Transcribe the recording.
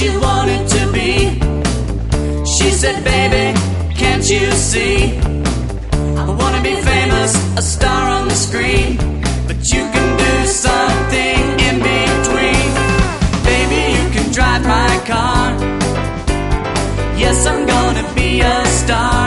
she wanted to be. She said, baby, can't you see? I wanna be famous, a star on the screen, but you can do something in between. Baby, you can drive my car. Yes, I'm gonna be a star.